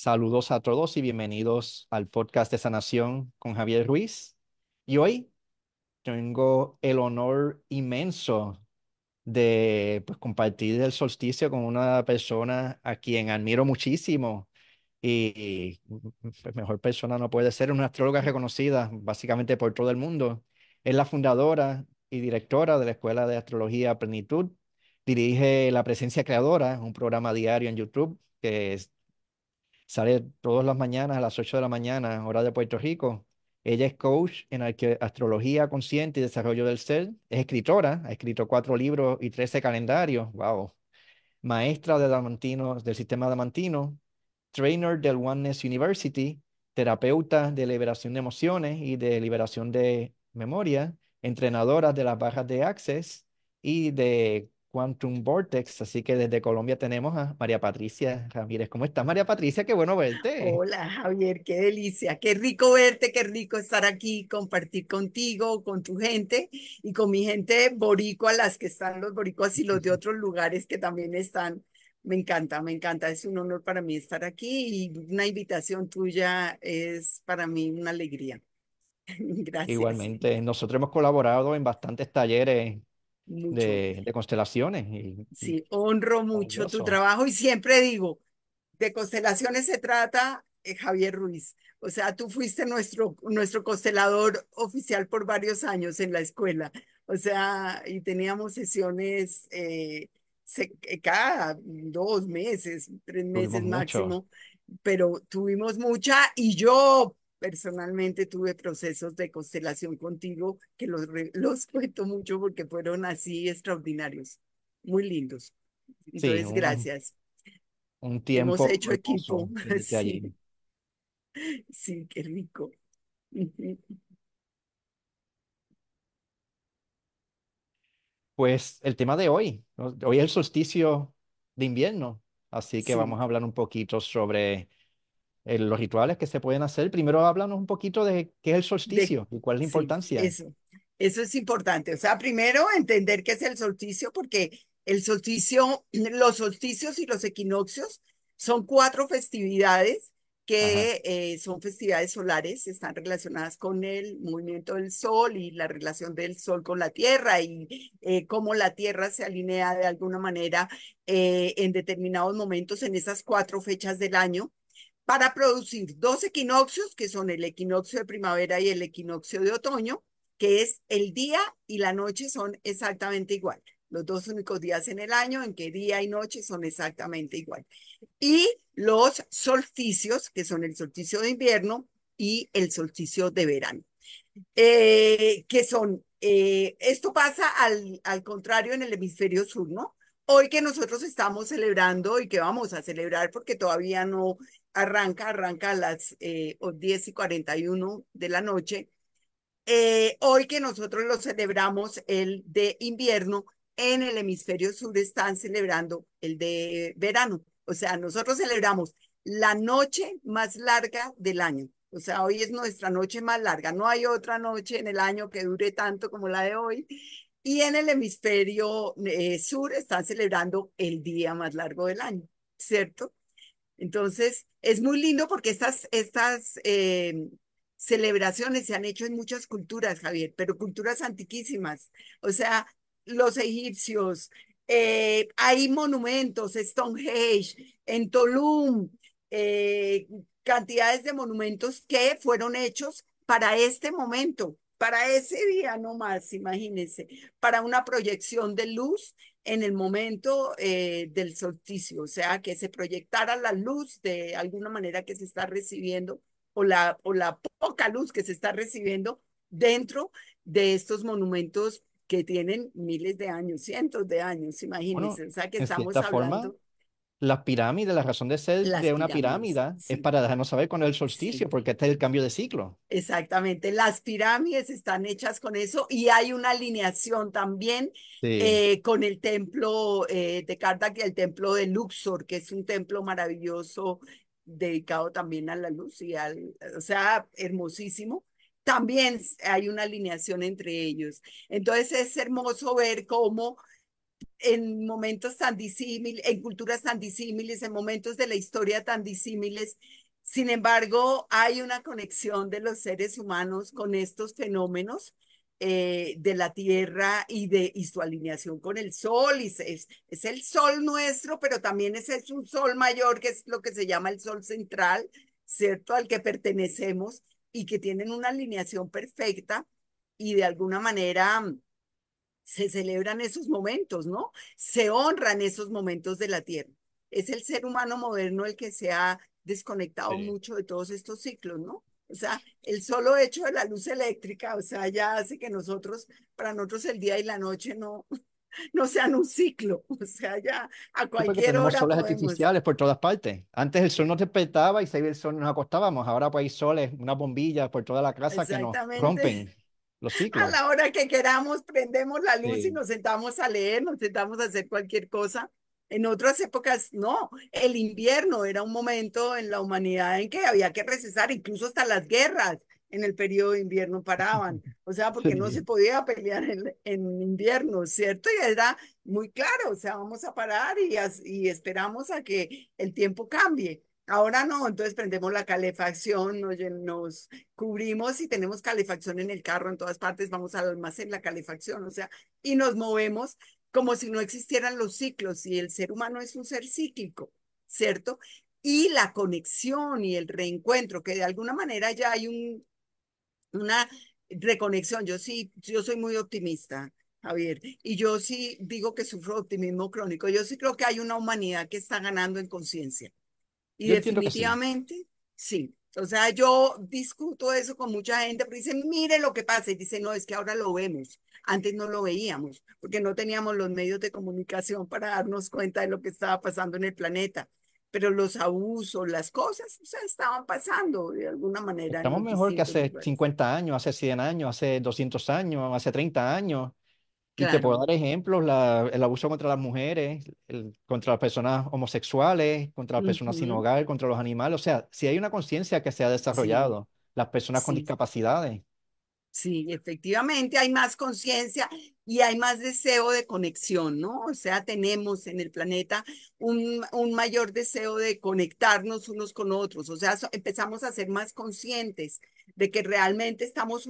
Saludos a todos y bienvenidos al podcast de Sanación con Javier Ruiz. Y hoy tengo el honor inmenso de compartir el solsticio con una persona a quien admiro muchísimo. Pues, mejor persona no puede ser, una astróloga reconocida básicamente por todo el mundo. Es la fundadora y directora de la Escuela de Astrología Plenitud. Dirige La Presencia Creadora, un programa diario en YouTube que sale todas las mañanas a las 8 de la mañana, hora de Puerto Rico. Ella es coach en astrología consciente y desarrollo del ser. Es escritora, ha escrito 4 libros y 13 calendarios. Wow. Maestra de del sistema Damantino, trainer del Oneness University, terapeuta de liberación de emociones y de liberación de memoria, entrenadora de las barras de Access y de Quantum Vortex. Así que desde Colombia tenemos a María Patricia Ramírez. ¿Cómo estás, María Patricia? Qué bueno verte. Hola Javier, qué delicia, qué rico verte, qué rico estar aquí, compartir contigo, con tu gente y con mi gente boricua, las que están los boricuas y los de otros lugares que también están. Me encanta, es un honor para mí estar aquí y una invitación tuya es para mí una alegría. Gracias, Igualmente, nosotros hemos colaborado en bastantes talleres mucho. de constelaciones y Sí, honro mucho tu maravilloso. trabajo y siempre digo, de constelaciones se trata, Javier Ruiz. O sea, tú fuiste nuestro constelador oficial por varios años en la escuela. O sea, y teníamos sesiones cada 2 meses, 3 meses Tuvimos mucho. máximo, pero tuvimos mucha y yo personalmente tuve procesos de constelación contigo que los cuento mucho porque fueron así extraordinarios, muy lindos. Sí, Entonces, gracias. un Hemos tiempo hecho hermoso equipo, tenerte sí, allí. sí, qué rico. Ujú. Pues el tema de hoy, ¿no? Hoy es el solsticio de invierno, así que vamos Sí, a hablar un poquito sobre los rituales que se pueden hacer. Primero háblanos un poquito de qué es el de, solsticio y cuál es la sí, importancia. eso es importante. O sea, primero entender qué es el solsticio, porque el solsticio, los solsticios y los equinoccios son 4 festividades Ajá. que son festividades solares, están relacionadas con el movimiento del sol y la relación del sol con la tierra y cómo la tierra se alinea de alguna manera en determinados momentos en esas 4 fechas del año para producir 2 equinoccios, que son el equinoccio de primavera y el equinoccio de otoño, que es el día y la noche son exactamente igual. Los 2 únicos días en el año en que día y noche son exactamente igual. Y los solsticios, que son el solsticio de invierno y el solsticio de verano, esto pasa al contrario en el hemisferio sur, ¿no? Hoy que nosotros estamos celebrando y que vamos a celebrar porque todavía no arranca a las 10:41 de la noche. Hoy que nosotros lo celebramos el de invierno, en el hemisferio sur están celebrando el de verano. O sea, nosotros celebramos la noche más larga del año. O sea, hoy es nuestra noche más larga. No hay otra noche en el año que dure tanto como la de hoy. Y en el hemisferio sur están celebrando el día más largo del año, ¿cierto? Entonces, es muy lindo porque estas celebraciones se han hecho en muchas culturas, Javier, pero culturas antiquísimas. O sea, los egipcios, hay monumentos, Stonehenge, en Tulum, eh, cantidades de monumentos que fueron hechos para este momento, para ese día no más, imagínense, para una proyección de luz en el momento del solsticio, o sea, que se proyectara la luz de alguna manera que se está recibiendo o la poca luz que se está recibiendo dentro de estos monumentos que tienen miles de años, cientos de años, Bueno, imagínense, o sea, que en estamos cierta forma, hablando las pirámides, la razón de ser las de una pirámides, pirámide es sí, para dejarnos saber cuándo es el solsticio, sí. porque este es el cambio de ciclo. Exactamente, las pirámides están hechas con eso y hay una alineación también Sí. con el templo de Karnak y el templo de Luxor, que es un templo maravilloso dedicado también a la luz o sea, hermosísimo. También hay una alineación entre ellos. Entonces es hermoso ver cómo en momentos tan disímiles, en culturas tan disímiles, en momentos de la historia tan disímiles. Sin embargo, hay una conexión de los seres humanos con estos fenómenos de la Tierra y su alineación con el Sol. Es el Sol nuestro, pero también es un Sol mayor, que es lo que se llama el Sol central, ¿cierto? Al que pertenecemos y que tienen una alineación perfecta y de alguna manera se celebran esos momentos, ¿no? Se honran esos momentos de la Tierra. Es el ser humano moderno el que se ha desconectado Sí. mucho de todos estos ciclos, ¿no? O sea, el solo hecho de la luz eléctrica, o sea, ya hace que nosotros, para nosotros el día y la noche no sean un ciclo, o sea, ya a Sí, porque cualquier tenemos hora soles podemos. artificiales por todas partes. Antes el sol nos despertaba y se veía el sol y nos acostábamos. Ahora pues hay soles, unas bombillas por toda la casa que nos Exactamente. rompen los A ciclos. la hora que queramos, prendemos la luz y Sí. nos sentamos a leer, nos sentamos a hacer cualquier cosa. En otras épocas, no. El invierno era un momento en la humanidad en que había que recesar, incluso hasta las guerras en el periodo de invierno paraban. O sea, porque no se Sí. podía pelear en invierno, ¿cierto? Y era muy claro, o sea, vamos a parar y esperamos a que el tiempo cambie. Ahora no, entonces prendemos la calefacción, nos cubrimos y tenemos calefacción en el carro, en todas partes, vamos al almacén, la calefacción, o sea, y nos movemos como si no existieran los ciclos y el ser humano es un ser cíclico, ¿cierto? Y la conexión y el reencuentro, que de alguna manera ya hay una reconexión. Yo sí, yo soy muy optimista, Javier, y yo sí digo que sufro optimismo crónico. Yo sí creo que hay una humanidad que está ganando en conciencia y Yo entiendo que sí. definitivamente, sí. O sea, yo discuto eso con mucha gente, pero dicen, mire lo que pasa. Y dicen, no, es que ahora lo vemos. Antes no lo veíamos, porque no teníamos los medios de comunicación para darnos cuenta de lo que estaba pasando en el planeta. Pero los abusos, las cosas, o sea, estaban pasando de alguna manera en Estamos los mejor que distintos hace lugares. 50 años, hace 100 años, hace 200 años, hace 30 años. Y te puedo Claro. dar ejemplos, el abuso contra las mujeres, contra las personas homosexuales, contra las personas sin Ujú. hogar, contra los animales. O sea, si hay una conciencia que se ha Sí, desarrollado, las personas con sí. discapacidades. Sí, efectivamente hay más conciencia y hay más deseo de conexión, ¿no? O sea, tenemos en el planeta un mayor deseo de conectarnos unos con otros. O sea, empezamos a ser más conscientes de que realmente estamos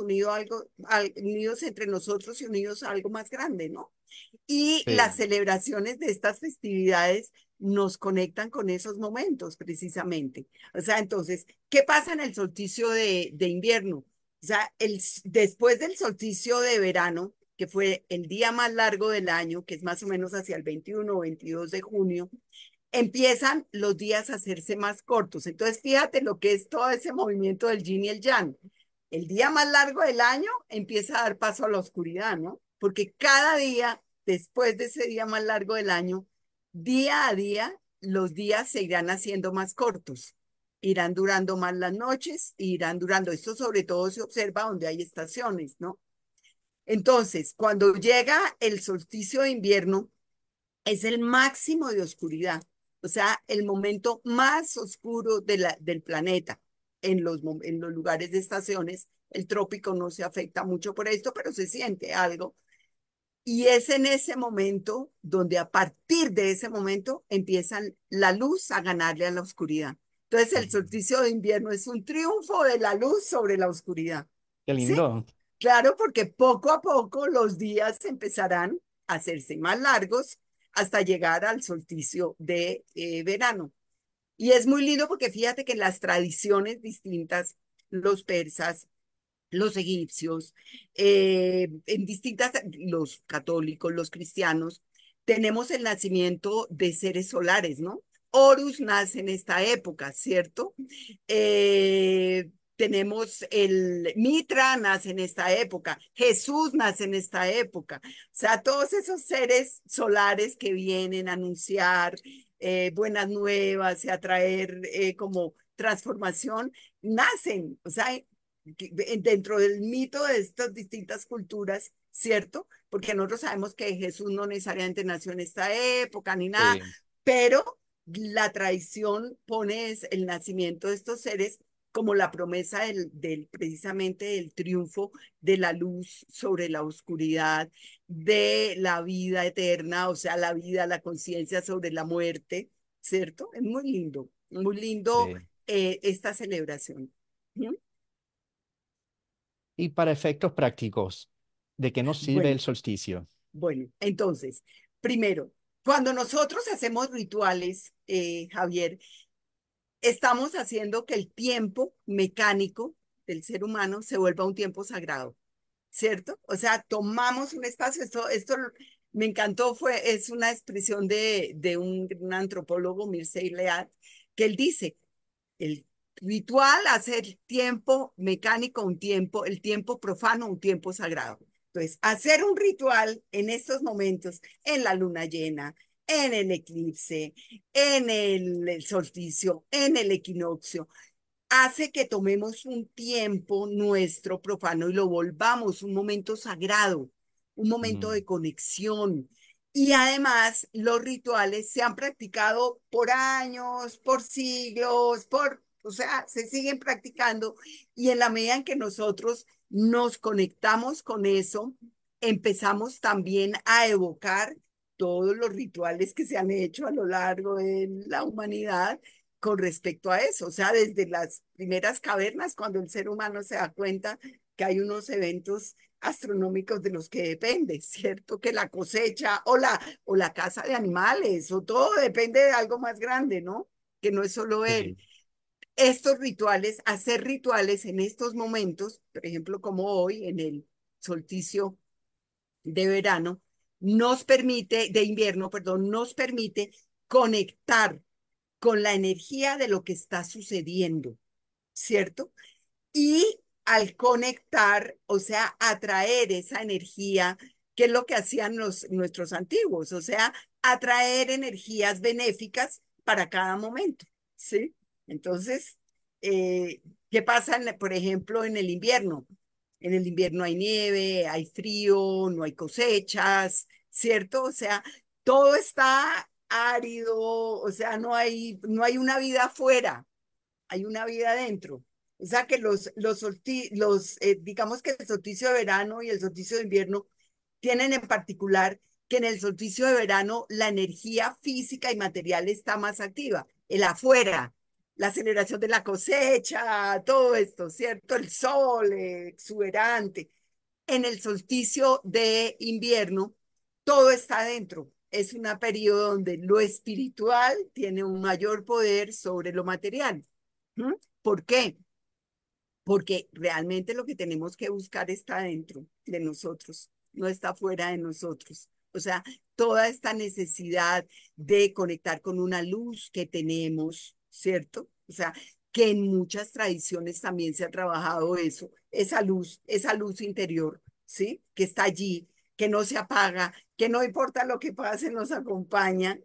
unidos entre nosotros y unidos a algo más grande, ¿no? Y las Sí. celebraciones de estas festividades nos conectan con esos momentos precisamente. O sea, entonces, ¿qué pasa en el solsticio de invierno? O sea, después del solsticio de verano, que fue el día más largo del año, que es más o menos hacia el 21 o 22 de junio, empiezan los días a hacerse más cortos. Entonces, fíjate lo que es todo ese movimiento del yin y el yang. El día más largo del año empieza a dar paso a la oscuridad, ¿no? Porque cada día, después de ese día más largo del año, día a día, los días se irán haciendo más cortos. Irán durando más las noches, irán durando. Esto sobre todo se observa donde hay estaciones, ¿no? Entonces, cuando llega el solsticio de invierno, es el máximo de oscuridad, o sea, el momento más oscuro del planeta en los lugares de estaciones. El trópico no se afecta mucho por esto, pero se siente algo. Y es en ese momento donde a partir de ese momento empiezan la luz a ganarle a la oscuridad. Entonces el Mm. solsticio de invierno es un triunfo de la luz sobre la oscuridad. Qué ¿Sí? lindo. Claro, porque poco a poco los días empezarán a hacerse más largos hasta llegar al solsticio de verano. Y es muy lindo porque fíjate que en las tradiciones distintas, los persas, los egipcios, en distintas, los católicos, los cristianos, tenemos el nacimiento de seres solares, ¿no? Horus nace en esta época, ¿cierto? Tenemos el Mitra nace en esta época, Jesús nace en esta época. O sea, todos esos seres solares que vienen a anunciar buenas nuevas y a traer como transformación, nacen. O sea, dentro del mito de estas distintas culturas, ¿cierto? Porque nosotros sabemos que Jesús no necesariamente nació en esta época ni nada, Sí. pero la tradición pone el nacimiento de estos seres como la promesa precisamente del triunfo de la luz sobre la oscuridad, de la vida eterna, o sea, la vida, la conciencia sobre la muerte, ¿cierto? Es muy lindo Sí. esta celebración. ¿Mm? Y para efectos prácticos, ¿de qué nos sirve Bueno, el solsticio? bueno, entonces, primero, cuando nosotros hacemos rituales, Javier, estamos haciendo que el tiempo mecánico del ser humano se vuelva un tiempo sagrado, ¿cierto? O sea, tomamos un espacio, esto me encantó, es una expresión de un antropólogo, Mircea Eliade, que él dice, el ritual hace el tiempo mecánico un tiempo, el tiempo profano un tiempo sagrado. Entonces, hacer un ritual en estos momentos, en la luna llena, en el eclipse, en el solsticio, en el equinoccio, hace que tomemos un tiempo nuestro profano y lo volvamos un momento sagrado, un momento Mm, de conexión. Y además, los rituales se han practicado por años, por siglos, o sea, se siguen practicando y en la medida en que nosotros nos conectamos con eso, empezamos también a evocar todos los rituales que se han hecho a lo largo de la humanidad con respecto a eso. O sea, desde las primeras cavernas, cuando el ser humano se da cuenta que hay unos eventos astronómicos de los que depende, ¿cierto? Que la cosecha o la caza de animales o todo depende de algo más grande, ¿no? Que no es solo él. sí. Estos rituales, hacer rituales en estos momentos, por ejemplo, como hoy en el solsticio de verano, de invierno, perdón, nos permite conectar con la energía de lo que está sucediendo, ¿cierto? Y al conectar, o sea, atraer esa energía, que es lo que hacían nuestros antiguos, o sea, atraer energías benéficas para cada momento, ¿sí? Entonces, ¿qué pasa, por ejemplo, en el invierno? En el invierno hay nieve, hay frío, no hay cosechas, ¿cierto? O sea, todo está árido, o sea, no hay una vida afuera, hay una vida adentro. O sea que digamos que el solsticio de verano y el solsticio de invierno tienen en particular que en el solsticio de verano la energía física y material está más activa, el afuera, la celebración de la cosecha, todo esto, ¿cierto? El sol exuberante. En el solsticio de invierno, todo está adentro. Es un periodo donde lo espiritual tiene un mayor poder sobre lo material. ¿Mm? ¿Por qué? Porque realmente lo que tenemos que buscar está dentro de nosotros, no está fuera de nosotros. O sea, toda esta necesidad de conectar con una luz que tenemos, ¿cierto? O sea, que en muchas tradiciones también se ha trabajado eso, esa luz interior, ¿sí? Que está allí, que no se apaga, que no importa lo que pase, nos acompaña.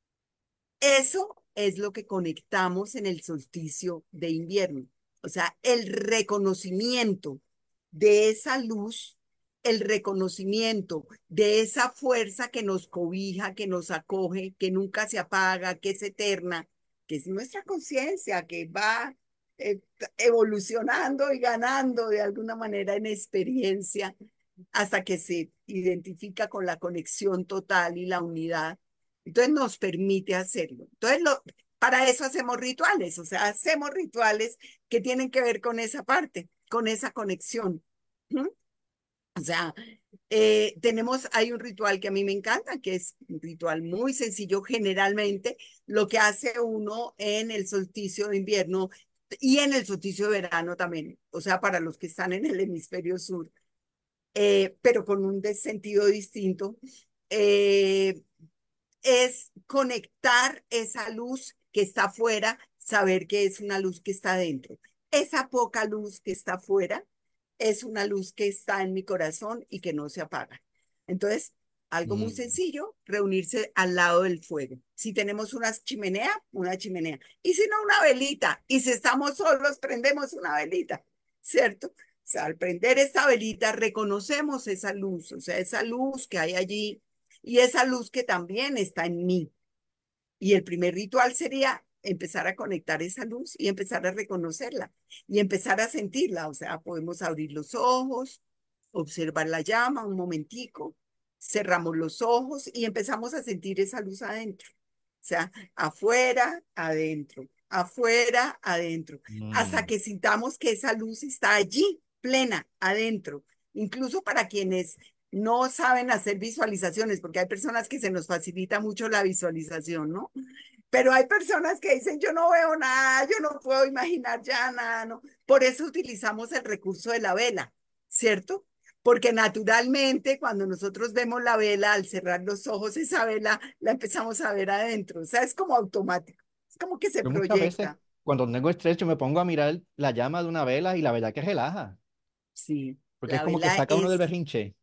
Eso es lo que conectamos en el solsticio de invierno. O sea, el reconocimiento de esa luz, el reconocimiento de esa fuerza que nos cobija, que nos acoge, que nunca se apaga, que es eterna, que es nuestra conciencia, que va eh, evolucionando y ganando de alguna manera en experiencia hasta que se identifica con la conexión total y la unidad. Entonces nos permite hacerlo. Para eso hacemos rituales, o sea, hacemos rituales que tienen que ver con esa parte, con esa conexión. ¿Mm? O sea, hay un ritual que a mí me encanta, que es un ritual muy sencillo. Generalmente lo que hace uno en el solsticio de invierno y en el solsticio de verano también, o sea, para los que están en el hemisferio sur, pero con un sentido distinto, eh, es conectar esa luz que está afuera, saber que es una luz que está dentro. Esa poca luz que está afuera es una luz que está en mi corazón y que no se apaga. Entonces, algo muy Mm, sencillo, reunirse al lado del fuego. Si tenemos una chimenea. Y si no, una velita. Y si estamos solos, prendemos una velita, ¿cierto? O sea, al prender esta velita, reconocemos esa luz, o sea, esa luz que hay allí y esa luz que también está en mí. Y el primer ritual sería empezar a conectar esa luz y empezar a reconocerla y empezar a sentirla. O sea, podemos abrir los ojos, observar la llama un momentico, cerramos los ojos y empezamos a sentir esa luz adentro. O sea, afuera, adentro, afuera, adentro, hasta Mm, que sintamos que esa luz está allí, plena, adentro. Incluso para quienes no saben hacer visualizaciones, porque hay personas que se nos facilita mucho la visualización, ¿no? Pero hay personas que dicen, yo no veo nada, yo no puedo imaginar ya nada, ¿no? Por eso utilizamos el recurso de la vela, ¿cierto? Porque naturalmente cuando nosotros vemos la vela, al cerrar los ojos, esa vela la empezamos a ver adentro, o sea, es como automático, es como que se yo muchas veces, proyecta. cuando tengo estrés, yo me pongo a mirar la llama de una vela y la verdad que relaja, Sí, porque es como que saca uno del berrinche.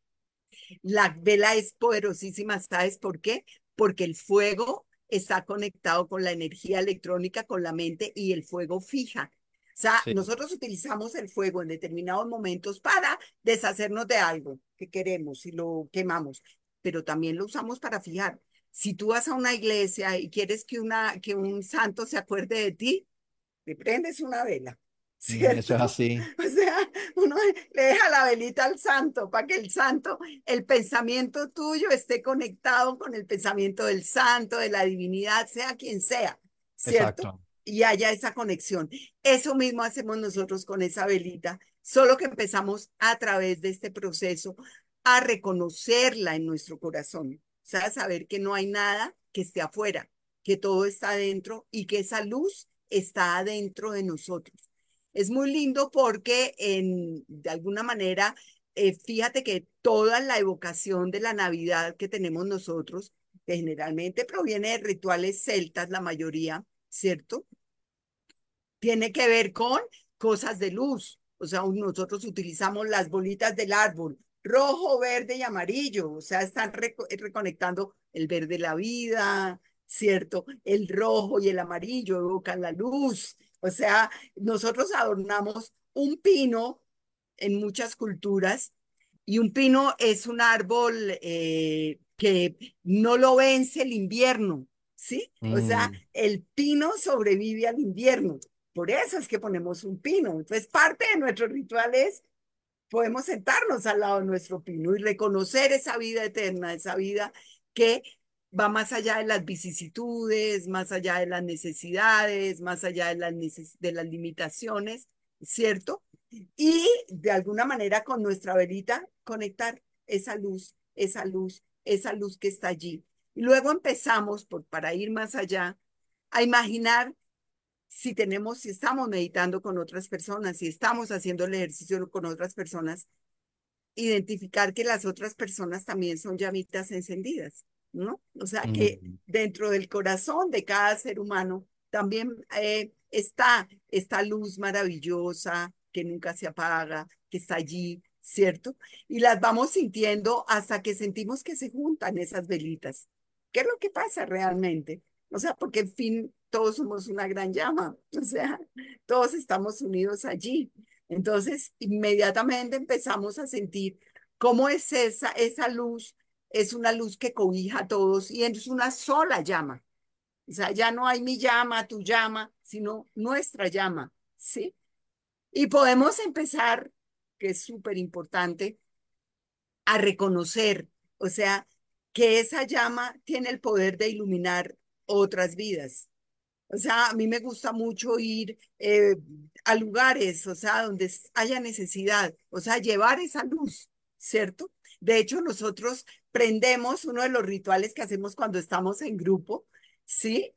la vela es poderosísima, ¿sabes por qué? Porque el fuego está conectado con la energía electrónica, con la mente y el fuego fija. O sea, Sí. nosotros utilizamos el fuego en determinados momentos para deshacernos de algo que queremos y lo quemamos, pero también lo usamos para fijar. Si tú vas a una iglesia y quieres que un santo se acuerde de ti, le prendes una vela, Eso es ¿cierto? así. O sea, uno le deja la velita al santo para que el santo, el pensamiento tuyo esté conectado con el pensamiento del santo, de la divinidad, sea quien sea, ¿cierto? Exacto. Y haya esa conexión. Eso mismo hacemos nosotros con esa velita, solo que empezamos a través de este proceso a reconocerla en nuestro corazón, o sea, a saber que no hay nada que esté afuera, que todo está adentro y que esa luz está adentro de nosotros. Es muy lindo porque de alguna manera, fíjate que toda la evocación de la Navidad que tenemos nosotros, que generalmente proviene de rituales celtas, la mayoría, ¿cierto? Tiene que ver con cosas de luz. O sea, nosotros utilizamos las bolitas del árbol, rojo, verde y amarillo. O sea, están reconectando el verde de la vida, ¿cierto? El rojo y el amarillo evocan la luz. O sea, nosotros adornamos un pino en muchas culturas y un pino es un árbol que no lo vence el invierno, ¿sí? O sea, Mm, el pino sobrevive al invierno. Por eso es que ponemos un pino. Entonces, parte de nuestros rituales podemos sentarnos al lado de nuestro pino y reconocer esa vida eterna, esa vida que va más allá de las vicisitudes, más allá de las necesidades, más allá de de las limitaciones, ¿cierto? Y de alguna manera con nuestra velita conectar esa luz, esa luz, esa luz que está allí. Y luego empezamos, para ir más allá, a imaginar si estamos meditando con otras personas, si estamos haciendo el ejercicio con otras personas, identificar que las otras personas también son llamitas encendidas, ¿no? O sea, que mm. dentro del corazón de cada ser humano también está esta luz maravillosa que nunca se apaga, que está allí, ¿cierto? Y las vamos sintiendo hasta que sentimos que se juntan esas velitas. ¿Qué es lo que pasa realmente? O sea, porque en fin, todos somos una gran llama, o sea, todos estamos unidos allí. Entonces, inmediatamente empezamos a sentir cómo es esa luz, es una luz que cobija a todos y es una sola llama. O sea, ya no hay mi llama, tu llama, sino nuestra llama, ¿sí? Y podemos empezar, que es súper importante, a reconocer, o sea, que esa llama tiene el poder de iluminar otras vidas. O sea, a mí me gusta mucho ir a lugares, o sea, donde haya necesidad, o sea, llevar esa luz, ¿cierto? De hecho, nosotros prendemos uno de los rituales que hacemos cuando estamos en grupo, ¿sí?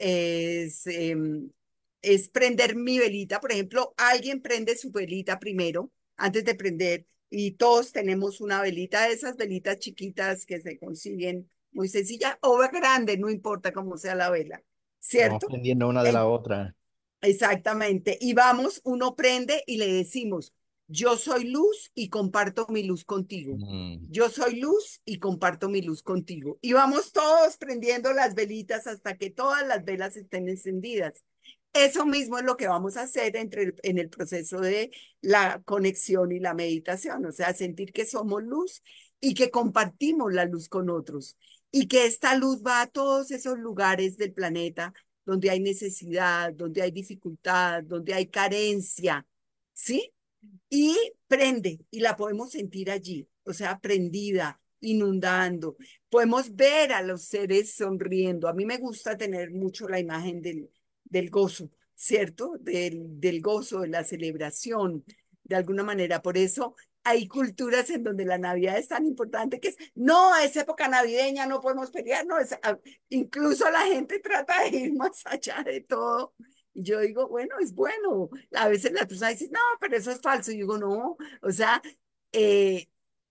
Es prender mi velita. Por ejemplo, alguien prende su velita primero, antes de prender, y todos tenemos una velita de esas velitas chiquitas que se consiguen muy sencilla o grande, no importa cómo sea la vela, Vamos ¿cierto? aprendiendo una de la En- otra. Exactamente. Y vamos, uno prende y le decimos, yo soy luz y comparto mi luz contigo. Mm. Yo soy luz y comparto mi luz contigo. Y vamos todos prendiendo las velitas hasta que todas las velas estén encendidas. Eso mismo es lo que vamos a hacer en el proceso de la conexión y la meditación, o sea, sentir que somos luz y que compartimos la luz con otros y que esta luz va a todos esos lugares del planeta donde hay necesidad, donde hay dificultad, donde hay carencia, ¿sí? Y prende, y la podemos sentir allí, o sea, prendida, inundando. Podemos ver a los seres sonriendo. A mí me gusta tener mucho la imagen del gozo, ¿cierto? Del gozo, de la celebración, de alguna manera. Por eso hay culturas en donde la Navidad es tan importante que es, no, es época navideña, no podemos pelear, no, incluso la gente trata de ir más allá de todo. Y yo digo, bueno, es bueno. A veces las personas dicen, no, pero eso es falso. Y yo digo, no, o sea, eh,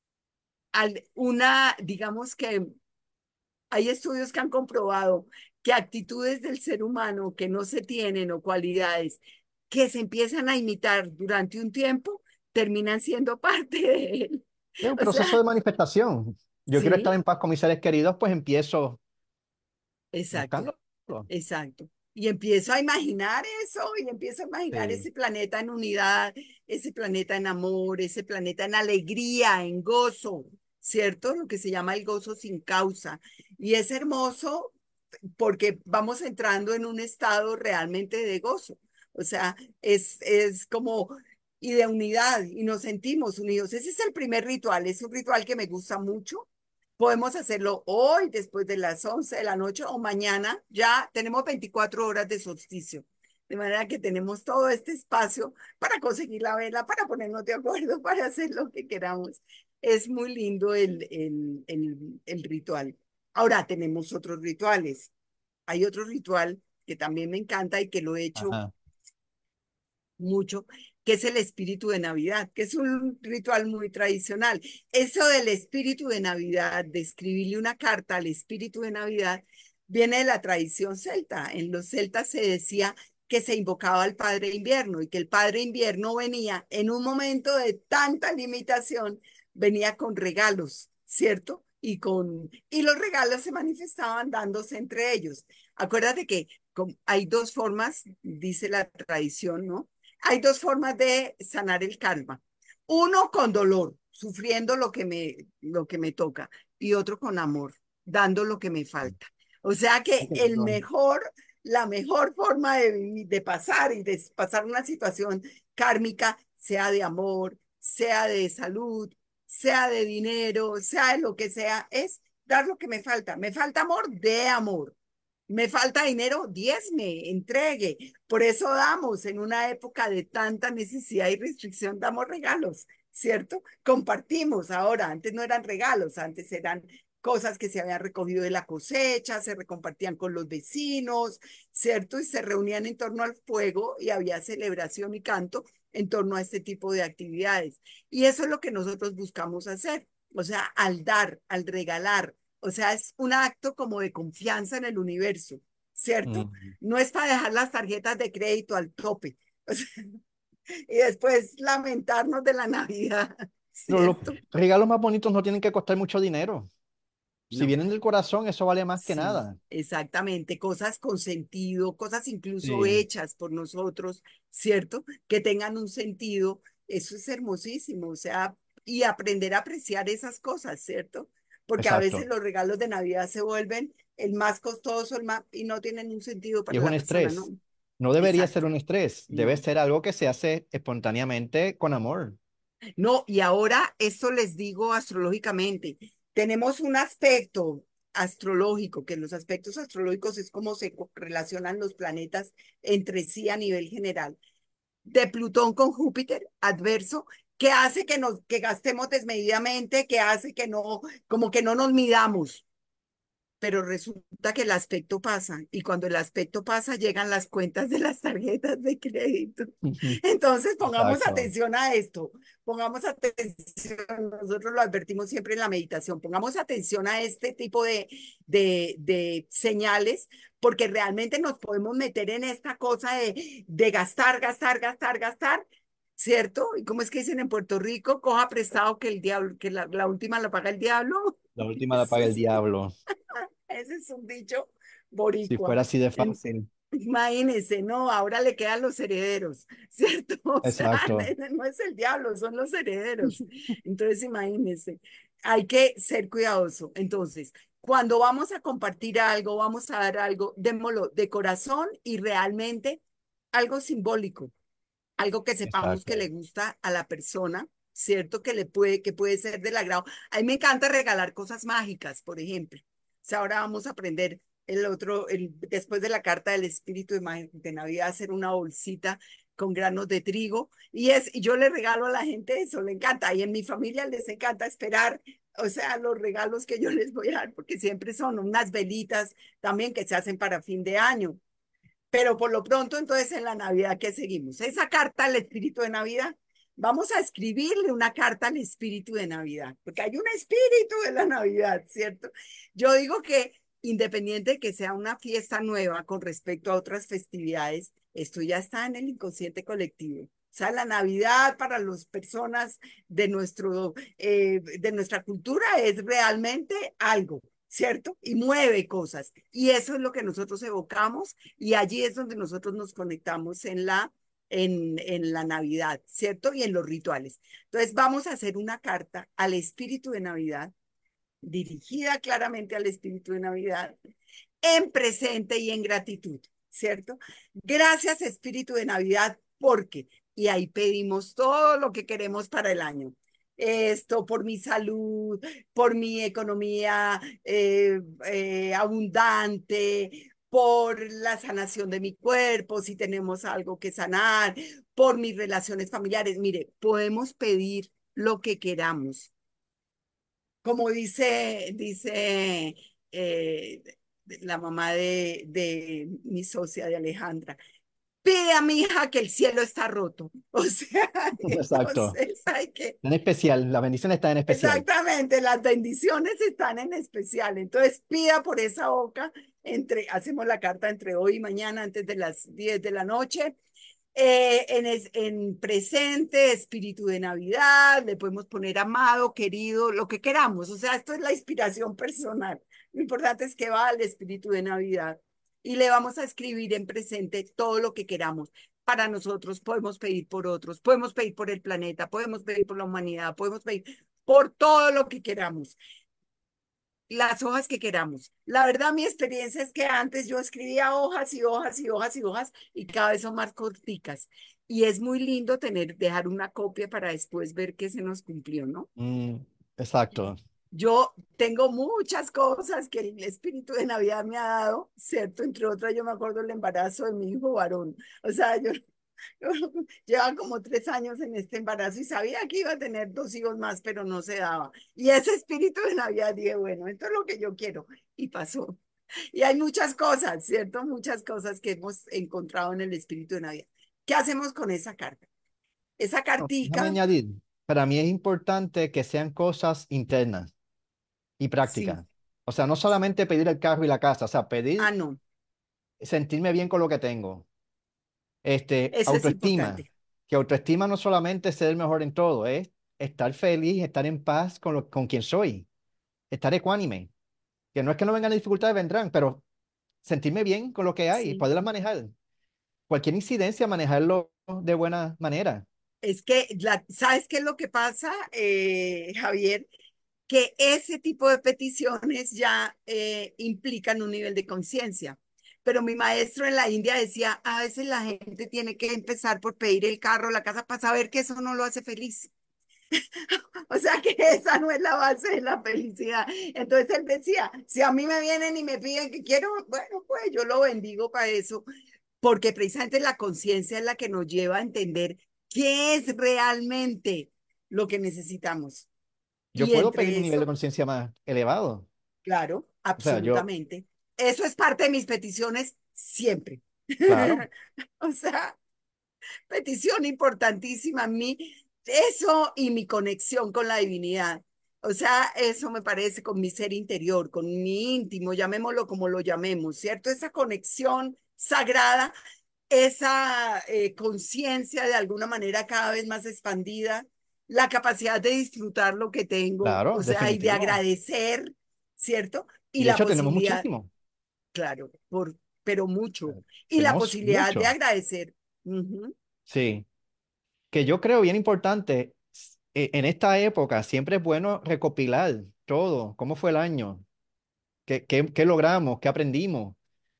digamos que hay estudios que han comprobado que actitudes del ser humano que no se tienen o cualidades que se empiezan a imitar durante un tiempo, terminan siendo parte de él. Es un O proceso de sea, manifestación. Yo quiero estar sí, en paz con mis seres queridos, pues empiezo exacto. buscándolo. Exacto. Y empiezo a imaginar eso, y empiezo a imaginar Sí. ese planeta en unidad, ese planeta en amor, ese planeta en alegría, en gozo, ¿cierto? Lo que se llama el gozo sin causa. Y es hermoso porque vamos entrando en un estado realmente de gozo. O sea, es como, y de unidad, y nos sentimos unidos. Ese es el primer ritual, es un ritual que me gusta mucho. Podemos hacerlo hoy, después de las 11 de la noche o mañana. Ya tenemos 24 horas de solsticio. De manera que tenemos todo este espacio para conseguir la vela, para ponernos de acuerdo, para hacer lo que queramos. Es muy lindo el ritual. Ahora tenemos otros rituales. Hay otro ritual que también me encanta y que lo he hecho Ajá. mucho, que es el espíritu de Navidad, que es un ritual muy tradicional. Eso del espíritu de Navidad, de escribirle una carta al espíritu de Navidad, viene de la tradición celta. En los celtas se decía que se invocaba al Padre Invierno y que el Padre Invierno venía en un momento de tanta limitación, venía con regalos, ¿cierto? Y los regalos se manifestaban dándose entre ellos. Acuérdate que hay dos formas, dice la tradición, ¿no? Hay dos formas de sanar el karma. Uno con dolor, sufriendo lo que me toca, y otro con amor, dando lo que me falta. O sea Ay, que qué lindo. la mejor forma de vivir, de pasar y de pasar una situación kármica, sea de amor, sea de salud, sea de dinero, sea de lo que sea, es dar lo que me falta. Me falta amor, de amor. Me falta dinero, diezme, entregue. Por eso damos, en una época de tanta necesidad y restricción, damos regalos, ¿cierto? Compartimos ahora, antes no eran regalos, antes eran cosas que se habían recogido de la cosecha, se recompartían con los vecinos, ¿cierto? Y se reunían en torno al fuego y había celebración y canto en torno a este tipo de actividades. Y eso es lo que nosotros buscamos hacer, o sea, al dar, al regalar, o sea, es un acto como de confianza en el universo, ¿cierto? Mm. No es para dejar las tarjetas de crédito al tope, o sea, y después lamentarnos de la Navidad, Pero los ¿cierto? regalos más bonitos no tienen que costar mucho dinero. Si No, vienen del corazón, eso vale más que sí, nada. exactamente, cosas con sentido, cosas incluso Sí, hechas por nosotros, ¿cierto? Que tengan un sentido, eso es hermosísimo, o sea, y aprender a apreciar esas cosas, ¿cierto? Porque a veces exacto. los regalos de Navidad se vuelven el más costoso, y no tienen un sentido Y para es un la persona, ¿no? estrés. No debería ser Exacto. un estrés. Debe No, ser algo que se hace espontáneamente con amor. no, y ahora esto les digo astrológicamente. Tenemos un aspecto astrológico, que los aspectos astrológicos es cómo se relacionan los planetas entre sí a nivel general, de Plutón con Júpiter adverso, que hace que gastemos desmedidamente, que hace que no, como que no nos midamos, pero resulta que el aspecto pasa y cuando el aspecto pasa llegan las cuentas de las tarjetas de crédito. Ujú. Entonces pongamos Exacto. atención a esto, pongamos atención, nosotros lo advertimos siempre en la meditación, pongamos atención a este tipo de señales porque realmente nos podemos meter en esta cosa de gastar, gastar, gastar, gastar. ¿Cierto? ¿Y cómo es que dicen en Puerto Rico? Coja prestado que el diablo, que la última la paga el diablo. La última la Eso paga el es, diablo. ese es un dicho Si boricua. fuera así de fácil. Imagínense, no, ahora le quedan los herederos, ¿cierto? O sea, Exacto. no es el diablo, son los herederos. Entonces, imagínense. hay que ser cuidadoso. Entonces, cuando vamos a compartir algo, vamos a dar algo, démoslo de corazón y realmente algo simbólico, algo que sepamos que Exacto. le gusta a la persona, ¿cierto? Que puede ser del agrado. A mí me encanta regalar cosas mágicas, por ejemplo. O sea, ahora vamos a aprender después de la carta del espíritu de Navidad, hacer una bolsita con granos de trigo. Y yo le regalo a la gente eso, le encanta. Y en mi familia les encanta esperar, o sea, los regalos que yo les voy a dar, porque siempre son unas velitas también que se hacen para fin de año. Pero por lo pronto, entonces en la Navidad, ¿qué seguimos? Esa carta al espíritu de Navidad. Vamos a escribirle una carta al espíritu de Navidad, porque hay un espíritu de la Navidad, ¿cierto? Yo digo que independiente de que sea una fiesta nueva con respecto a otras festividades, esto ya está en el inconsciente colectivo. O sea, la Navidad para las personas de nuestra cultura es realmente algo, ¿cierto? Y mueve cosas. Y eso es lo que nosotros evocamos y allí es donde nosotros nos conectamos en la Navidad, ¿cierto? Y en los rituales. Entonces vamos a hacer una carta al espíritu de Navidad, dirigida claramente al espíritu de Navidad, en presente y en gratitud, ¿cierto? Gracias espíritu de Navidad, porque, y ahí pedimos todo lo que queremos para el año. Esto por mi salud, por mi economía abundante, por la sanación de mi cuerpo, si tenemos algo que sanar, por mis relaciones familiares. Mire, podemos pedir lo que queramos. Como dice la mamá de mi socia, de Alejandra, pide a mi hija que el cielo está roto. O sea, Exacto. entonces hay que, En especial, la bendición está en especial. exactamente, las bendiciones están en especial. Entonces pida por esa boca, hacemos la carta entre hoy y mañana antes de las 10 de la noche. En presente, espíritu de Navidad, le podemos poner amado, querido, lo que queramos. O sea, esto es la inspiración personal. Lo importante es que va al espíritu de Navidad y le vamos a escribir en presente todo lo que queramos. Para nosotros podemos pedir por otros, podemos pedir por el planeta, podemos pedir por la humanidad, podemos pedir por todo lo que queramos, las hojas que queramos. La verdad, mi experiencia es que antes yo escribía hojas y hojas y hojas y hojas y cada vez son más corticas. Y es muy lindo dejar una copia para después ver qué se nos cumplió, ¿no? Mm, exacto. Yo tengo muchas cosas que el espíritu de Navidad me ha dado, ¿cierto? Entre otras, yo me acuerdo el embarazo de mi hijo varón. O sea, yo llevaba como 3 años en este embarazo y sabía que iba a tener 2 hijos más, pero no se daba. Y ese espíritu de Navidad dije, bueno, esto es lo que yo quiero. Y pasó. Y hay muchas cosas, ¿cierto? Muchas cosas que hemos encontrado en el espíritu de Navidad. ¿Qué hacemos con esa carta? Esa No, déjame cartica, añadir, para mí es importante que sean cosas internas y sí. prácticas. O sea, no solamente pedir el carro y la casa, o sea, Ah, pedir no, sentirme bien con lo que tengo. eso es Autoestima. importante. Que autoestima no solamente es ser el mejor en todo, es estar feliz, estar en paz con quien soy, estar ecuánime. Que no es que no vengan las dificultades, vendrán, pero sentirme bien con lo que hay y Sí. poderlas manejar. Cualquier incidencia, manejarlo de buena manera. Es que, ¿sabes qué es lo que pasa, Javier? Que ese tipo de peticiones ya implican un nivel de conciencia. Pero mi maestro en la India decía, a veces la gente tiene que empezar por pedir el carro, la casa, para saber que eso no lo hace feliz. O sea que esa no es la base de la felicidad. Entonces él decía, si a mí me vienen y me piden que quiero, bueno, pues yo lo bendigo para eso, porque precisamente la conciencia es la que nos lleva a entender qué es realmente lo que necesitamos. Yo Y puedo pedir entre un nivel de eso, conciencia más elevado. claro, O sea, yo, absolutamente. Eso es parte de mis peticiones siempre. claro, O sea, petición importantísima a mí, eso y mi conexión con la divinidad. O sea, eso me parece con mi ser interior, con mi íntimo, llamémoslo como lo llamemos, ¿cierto? Esa conexión sagrada, esa conciencia de alguna manera cada vez más expandida, la capacidad de disfrutar lo que tengo, claro, o sea, y de definitivo. agradecer, ¿cierto? Y Y de la hecho tenemos posibilidad, muchísimo. claro, pero mucho, y la Tenemos posibilidad de mucho. agradecer. Ujú. Sí. Que yo creo bien importante. en esta época siempre es bueno recopilar todo, cómo fue el año, qué logramos, qué aprendimos,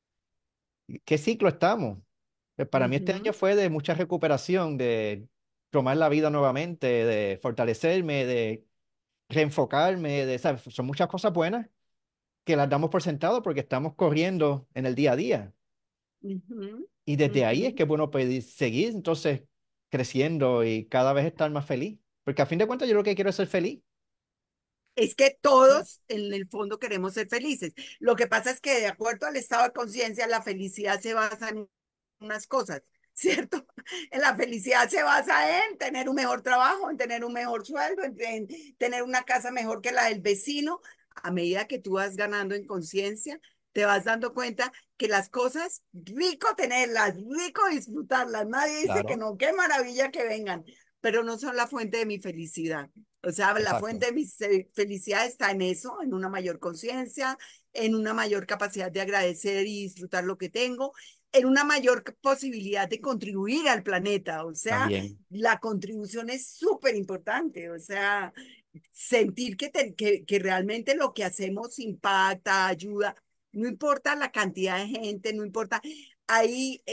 qué ciclo estamos. Para mí este año Ujú, fue de mucha recuperación, de tomar la vida nuevamente, de fortalecerme, de reenfocarme, ¿sabes? Son muchas cosas buenas que las damos por sentado porque estamos corriendo en el día a día. ujú, Y desde ahí es ujú. que es bueno pues, seguir entonces creciendo y cada vez estar más feliz. Porque a fin de cuentas yo lo que quiero es ser feliz. Es que todos en el fondo queremos ser felices. Lo que pasa es que de acuerdo al estado de conciencia, la felicidad se basa en unas cosas, ¿cierto? En la felicidad se basa en tener un mejor trabajo, en tener un mejor sueldo, en tener una casa mejor que la del vecino. A medida que tú vas ganando en conciencia, te vas dando cuenta que las cosas, rico tenerlas, rico disfrutarlas. Nadie dice que Claro, no, qué maravilla que vengan, pero no son la fuente de mi felicidad. O sea, la exacto. fuente de mi felicidad está en eso, en una mayor conciencia, en una mayor capacidad de agradecer y disfrutar lo que tengo, en una mayor posibilidad de contribuir al planeta. O sea, También. la contribución es súper importante. O sea, sentir que realmente lo que hacemos impacta, ayuda. No importa la cantidad de gente, no importa. Hay,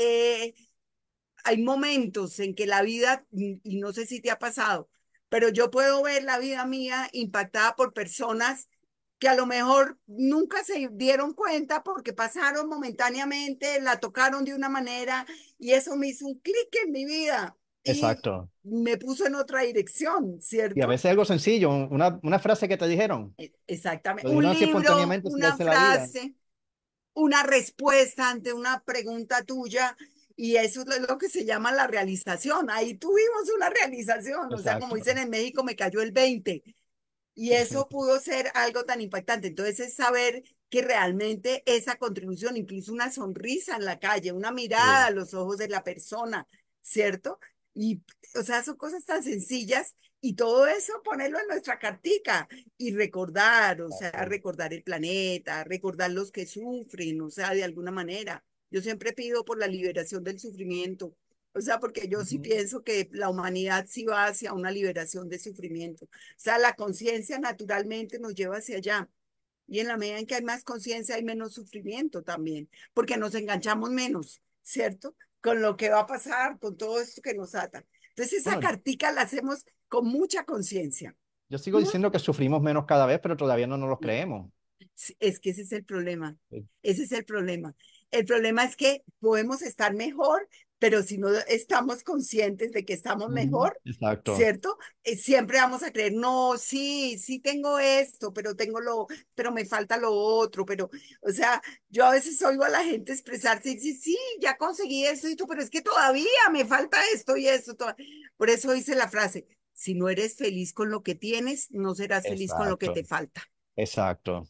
hay momentos en que la vida, y no sé si te ha pasado, pero yo puedo ver la vida mía impactada por personas que a lo mejor nunca se dieron cuenta porque pasaron momentáneamente, la tocaron de una manera y eso me hizo un clic en mi vida y Exacto. me puso en otra dirección, Y a ¿cierto? veces algo sencillo, una frase que te dijeron, Exactamente. lo Un dijeron así libro, espontáneamente sin una darse la vida. frase, una respuesta ante una pregunta tuya y eso es lo que se llama la realización. Ahí tuvimos una realización, o sea, como Exacto. dicen en México, me cayó el 20 y eso pudo ser algo tan impactante. Entonces es saber que realmente esa contribución, incluso una sonrisa en la calle, una mirada Sí. a los ojos de la persona, ¿cierto? Y, o sea, son cosas tan sencillas y todo eso ponerlo en nuestra cartica y recordar, o sea, Exacto. recordar el planeta, recordar los que sufren, o sea, de alguna manera. Yo siempre pido por la liberación del sufrimiento, o sea, porque yo sí Ujú. pienso que la humanidad sí va hacia una liberación de sufrimiento. O sea, la conciencia naturalmente nos lleva hacia allá. Y en la medida en que hay más conciencia, hay menos sufrimiento también, porque nos enganchamos menos, ¿cierto? Con lo que va a pasar, con todo esto que nos ata. Entonces, esa Bueno, cartica la hacemos con mucha conciencia. yo sigo Muy diciendo que sufrimos menos cada vez, pero todavía no nos los creemos. Sí, es que ese es el problema. Sí. Ese es el problema. El problema es que podemos estar mejor, pero si no estamos conscientes de que estamos Ujú. mejor, Exacto. ¿cierto? Siempre vamos a creer, no, sí, sí tengo esto, pero tengo pero me falta lo otro, pero, o sea, yo a veces oigo a la gente expresarse y dice, sí, ya conseguí esto y tú, pero es que todavía me falta esto y esto. Por eso hice la frase, si no eres feliz con lo que tienes, no serás feliz con lo que Exacto. te falta. Exacto.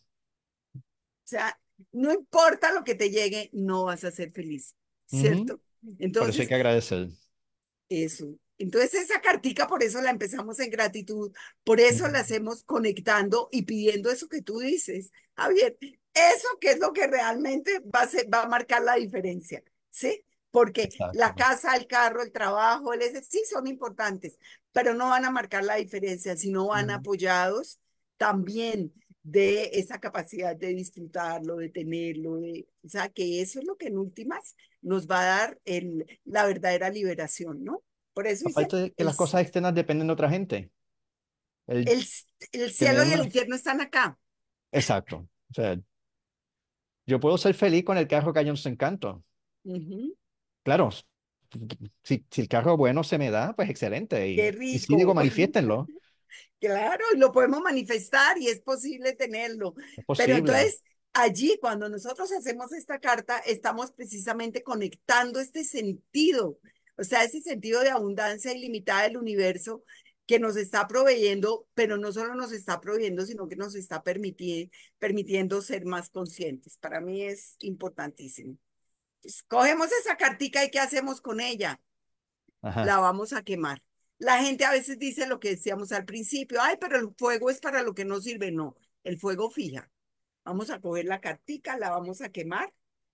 O sea, no importa lo que te llegue, no vas a ser feliz, Ujú. ¿cierto? Por eso hay Entonces, que agradecer. eso. Entonces, esa cartica, por eso la empezamos en gratitud, por eso Ujú. la hacemos conectando y pidiendo eso que tú dices. Javier, eso que es lo que realmente va a marcar la diferencia, ¿sí? Porque la Exacto. casa, el carro, el trabajo, el ese, sí son importantes, pero no van a marcar la diferencia, sino van Ujú. apoyados también de esa capacidad de disfrutarlo, de tenerlo, o sea, que eso es lo que en últimas nos va a dar la verdadera liberación, ¿no? Por eso dice, Aparte de que las cosas externas dependen de otra gente. El el, el tener cielo y el una... infierno están acá. Exacto. O sea, yo puedo ser feliz con el carro que haya en su encanto. Ujú. Claro, si el carro bueno se me da, pues excelente. Qué Y sí digo, rico. manifiéstenlo. Claro, y lo podemos manifestar y es posible tenerlo. Es Pero posible. entonces, allí, cuando nosotros hacemos esta carta, estamos precisamente conectando este sentido, o sea, ese sentido de abundancia ilimitada del universo que nos está proveyendo, pero no solo nos está proveyendo, sino que nos está permitiendo ser más conscientes. Para mí es importantísimo. Pues, cogemos esa cartica y ¿qué hacemos con ella? Ajá. La vamos a quemar. La gente a veces dice lo que decíamos al principio, ay, pero el fuego es para lo que no sirve. No, el fuego fija. Vamos a coger la cartica, la vamos a quemar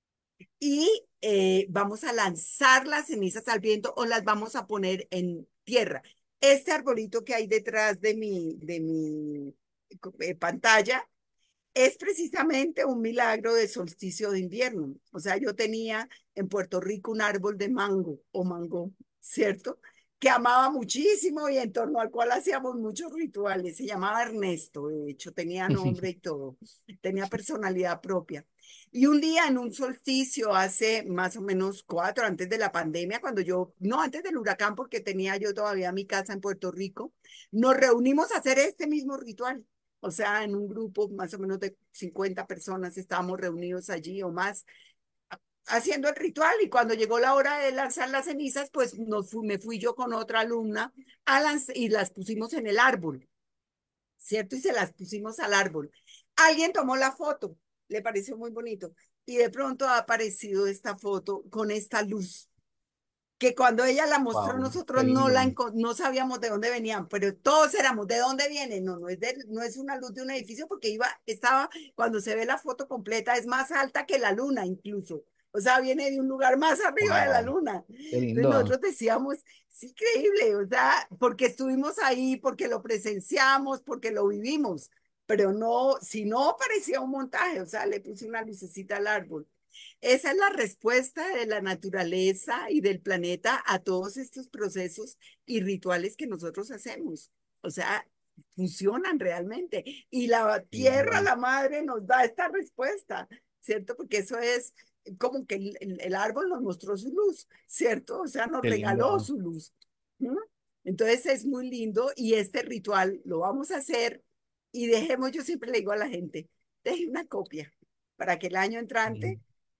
y vamos a lanzar las cenizas al viento o las vamos a poner en tierra. Este arbolito que hay detrás de mi pantalla es precisamente un milagro de solsticio de invierno. O sea, yo tenía en Puerto Rico un árbol de mango o mango, ¿cierto? Que amaba muchísimo y en torno al cual hacíamos muchos rituales. Se llamaba Ernesto, de hecho, tenía nombre y todo, tenía personalidad propia. Y un día en un solsticio, hace más o menos 4, antes de la pandemia, cuando yo, no, antes del huracán, porque tenía yo todavía mi casa en Puerto Rico, nos reunimos a hacer este mismo ritual. O sea, en un grupo más o menos de 50 personas estábamos reunidos allí o más haciendo el ritual y cuando llegó la hora de lanzar las cenizas, pues me fui yo con otra alumna y las pusimos en el árbol, ¿cierto? Y se las pusimos al árbol. Alguien tomó la foto, le pareció muy bonito y de pronto ha aparecido esta foto con esta luz que cuando ella la mostró Wow, qué nosotros lindo. no sabíamos de dónde venían, pero todos éramos, ¿de dónde viene? No, no es una luz de un edificio porque estaba, cuando se ve la foto completa, es más alta que la luna incluso. O sea, viene de un lugar más arriba de la Wow, luna. qué Entonces lindo. nosotros decíamos, es increíble, o sea, porque estuvimos ahí, porque lo presenciamos, porque lo vivimos, pero no, si no parecía un montaje, o sea, le puse una lucecita al árbol. Esa es la respuesta de la naturaleza y del planeta a todos estos procesos y rituales que nosotros hacemos. O sea, funcionan realmente. Y la Qué tierra, lindo. la madre, nos da esta respuesta, ¿cierto? Porque eso es como que el árbol nos mostró su luz, ¿cierto? O sea, nos Qué regaló lindo. su luz. ¿Mm? Entonces es muy lindo y este ritual lo vamos a hacer y dejemos, yo siempre le digo a la gente, deje una copia para que el año entrante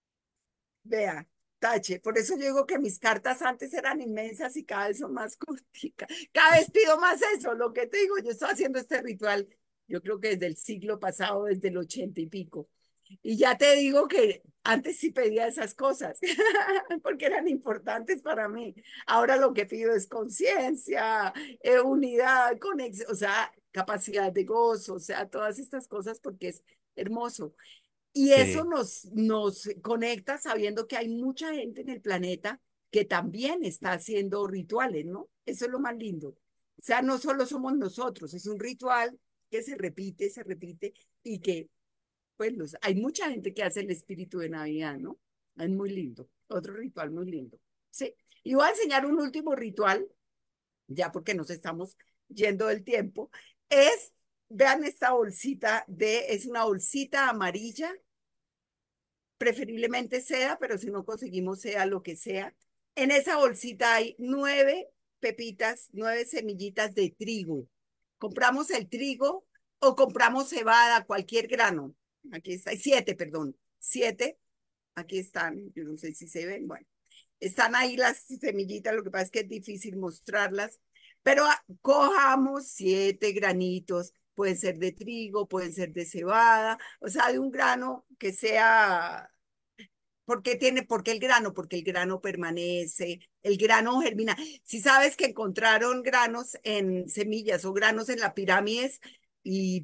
vea, tache. Por eso yo digo que mis cartas antes eran inmensas y cada vez son más corticas. Cada vez pido más eso. Lo que te digo, yo estoy haciendo este ritual, yo creo que desde el siglo pasado, desde el 80 y pico. Y ya te digo que antes sí pedía esas cosas, porque eran importantes para mí. Ahora lo que pido es conciencia, unidad, conexión, o sea, capacidad de gozo, o sea, todas estas cosas, porque es hermoso. Y eso Sí, nos conecta sabiendo que hay mucha gente en el planeta que también está haciendo rituales, ¿no? Eso es lo más lindo. O sea, no solo somos nosotros, es un ritual que se repite y que, pues, hay mucha gente que hace el espíritu de Navidad, ¿no? Es muy lindo. Otro ritual muy lindo. Sí. Y voy a enseñar un último ritual, ya porque nos estamos yendo del tiempo. Vean esta bolsita es una bolsita amarilla preferiblemente sea, pero si no conseguimos sea lo que sea. En esa bolsita hay 9 pepitas, 9 semillitas de trigo. Compramos el trigo o compramos cebada, cualquier grano. Aquí está, 7, perdón, 7. Aquí están, yo no sé si se ven, bueno, están ahí las semillitas, lo que pasa es que es difícil mostrarlas, pero cojamos 7 granitos, pueden ser de trigo, pueden ser de cebada, o sea, de un grano que sea. ¿Por qué el grano? Porque el grano permanece, el grano germina. Si sabes que encontraron granos en semillas o granos en las pirámides y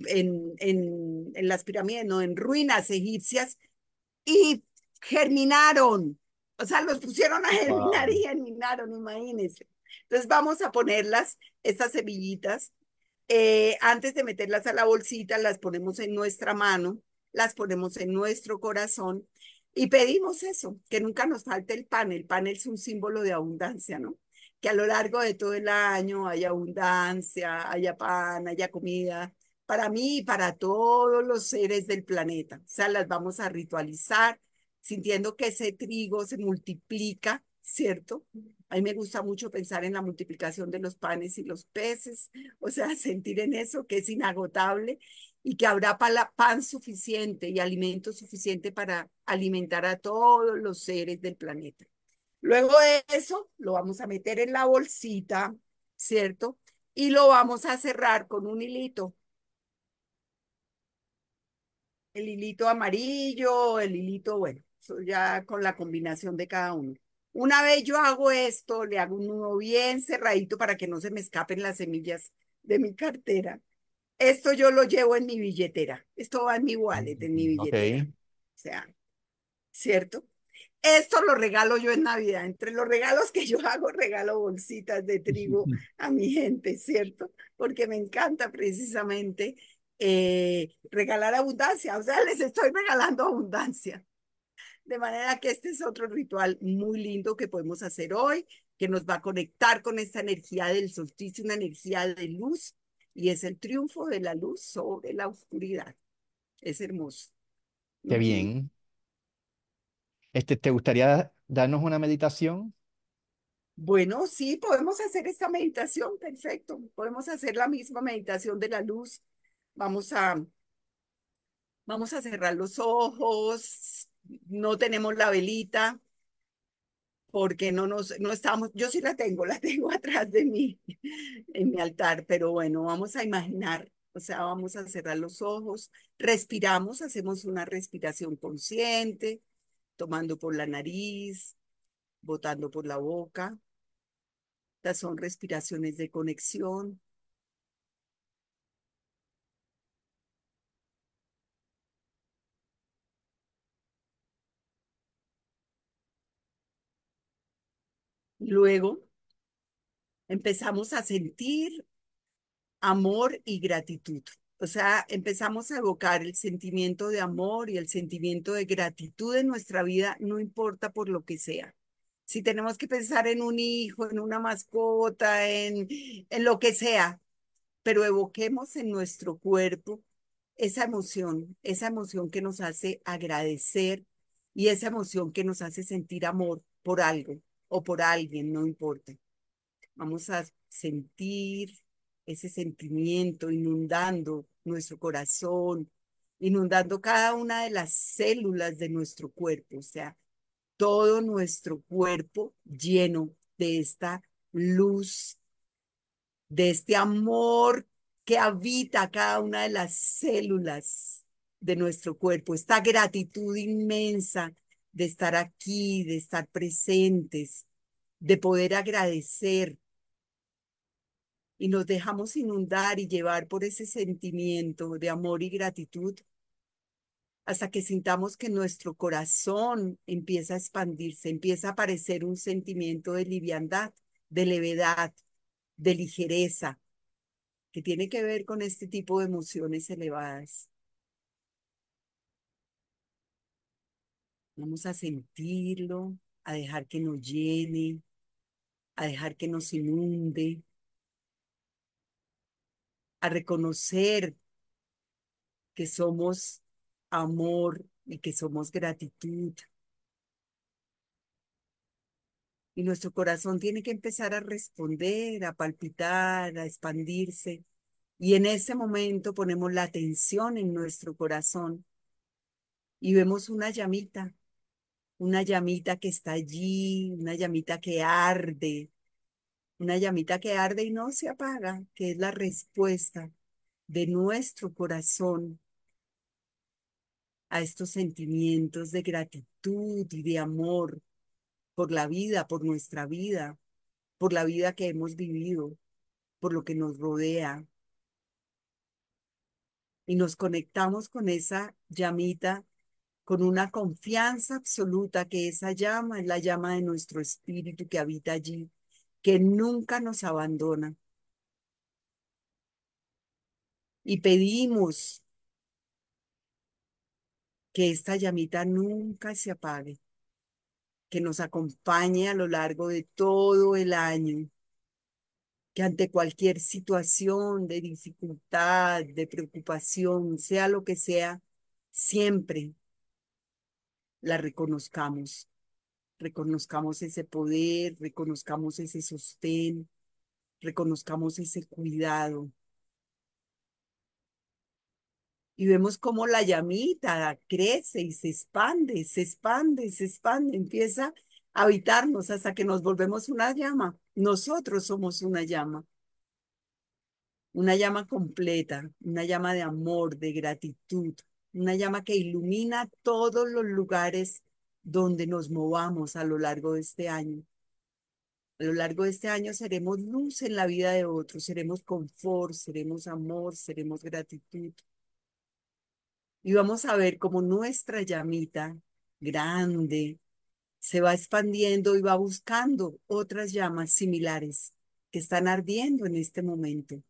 en las pirámides, no, en ruinas egipcias, y germinaron. O sea, los pusieron a germinar wow. y germinaron, imagínense. Entonces vamos a ponerlas, estas semillitas, antes de meterlas a la bolsita, las ponemos en nuestra mano, las ponemos en nuestro corazón y pedimos eso, que nunca nos falte el pan. El pan es un símbolo de abundancia, ¿no? Que a lo largo de todo el año haya abundancia, haya pan, haya comida, para mí y para todos los seres del planeta. O sea, las vamos a ritualizar, sintiendo que ese trigo se multiplica, ¿cierto? A mí me gusta mucho pensar en la multiplicación de los panes y los peces, o sea, sentir en eso que es inagotable y que habrá pan suficiente y alimento suficiente para alimentar a todos los seres del planeta. Luego de eso, lo vamos a meter en la bolsita, ¿cierto? Y lo vamos a cerrar con un hilito, el hilito amarillo, el hilito, bueno, eso ya con la combinación de cada uno. Una vez yo hago esto, le hago un nudo bien cerradito para que no se me escapen las semillas de mi cartera. Esto yo lo llevo en mi billetera. Esto va en mi wallet, en mi Ok, billetera. O sea, ¿cierto? Esto lo regalo yo en Navidad. Entre los regalos que yo hago, regalo bolsitas de trigo a mi gente, ¿cierto? Porque me encanta precisamente regalar abundancia. O sea, les estoy regalando abundancia. De manera que este es otro ritual muy lindo que podemos hacer hoy, que nos va a conectar con esta energía del solsticio, una energía de luz, y es el triunfo de la luz sobre la oscuridad. Es hermoso. Qué Ujú. bien. ¿Te gustaría darnos una meditación? Bueno, sí, podemos hacer esta meditación, perfecto. Podemos hacer la misma meditación de la luz. Vamos a, vamos a cerrar los ojos. No tenemos la velita porque no estamos, yo sí la tengo atrás de mí en mi altar, pero bueno, vamos a imaginar, o sea, vamos a cerrar los ojos, respiramos, hacemos una respiración consciente, tomando por la nariz, botando por la boca. Estas son respiraciones de conexión. Luego empezamos a sentir amor y gratitud. O sea, empezamos a evocar el sentimiento de amor y el sentimiento de gratitud en nuestra vida, no importa por lo que sea. Si tenemos que pensar en un hijo, en una mascota, en lo que sea, pero evoquemos en nuestro cuerpo esa emoción que nos hace agradecer y esa emoción que nos hace sentir amor por algo o por alguien, no importa. Vamos a sentir ese sentimiento inundando nuestro corazón, inundando cada una de las células de nuestro cuerpo, o sea, todo nuestro cuerpo lleno de esta luz, de este amor que habita cada una de las células de nuestro cuerpo, esta gratitud inmensa de estar aquí, de estar presentes, de poder agradecer y nos dejamos inundar y llevar por ese sentimiento de amor y gratitud hasta que sintamos que nuestro corazón empieza a expandirse, empieza a aparecer un sentimiento de liviandad, de levedad, de ligereza, que tiene que ver con este tipo de emociones elevadas. Vamos a sentirlo, a dejar que nos llene, a dejar que nos inunde, a reconocer que somos amor y que somos gratitud. Y nuestro corazón tiene que empezar a responder, a palpitar, a expandirse. Y en ese momento ponemos la atención en nuestro corazón y vemos una llamita que está allí, una llamita que arde y no se apaga, que es la respuesta de nuestro corazón a estos sentimientos de gratitud y de amor por la vida, por nuestra vida, por la vida que hemos vivido, por lo que nos rodea. Y nos conectamos con esa llamita, con una confianza absoluta que esa llama es la llama de nuestro espíritu que habita allí, que nunca nos abandona. Y pedimos que esta llamita nunca se apague, que nos acompañe a lo largo de todo el año, que ante cualquier situación de dificultad, de preocupación, sea lo que sea, siempre la reconozcamos. Reconozcamos ese poder, reconozcamos ese sostén, reconozcamos ese cuidado. Y vemos cómo la llamita crece y se expande, se expande, se expande, empieza a habitarnos hasta que nos volvemos una llama. Nosotros somos una llama completa, una llama de amor, de gratitud, una llama que ilumina todos los lugares donde nos movamos a lo largo de este año. A lo largo de este año seremos luz en la vida de otros, seremos confort, seremos amor, seremos gratitud. Y vamos a ver cómo nuestra llamita grande se va expandiendo y va buscando otras llamas similares que están ardiendo en este momento.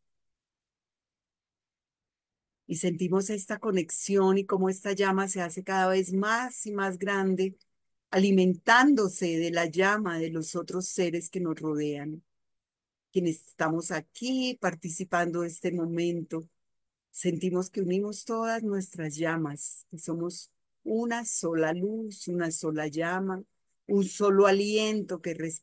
Y sentimos esta conexión y cómo esta llama se hace cada vez más y más grande, alimentándose de la llama de los otros seres que nos rodean, quienes estamos aquí participando de este momento. Sentimos que unimos todas nuestras llamas, que somos una sola luz, una sola llama, un solo aliento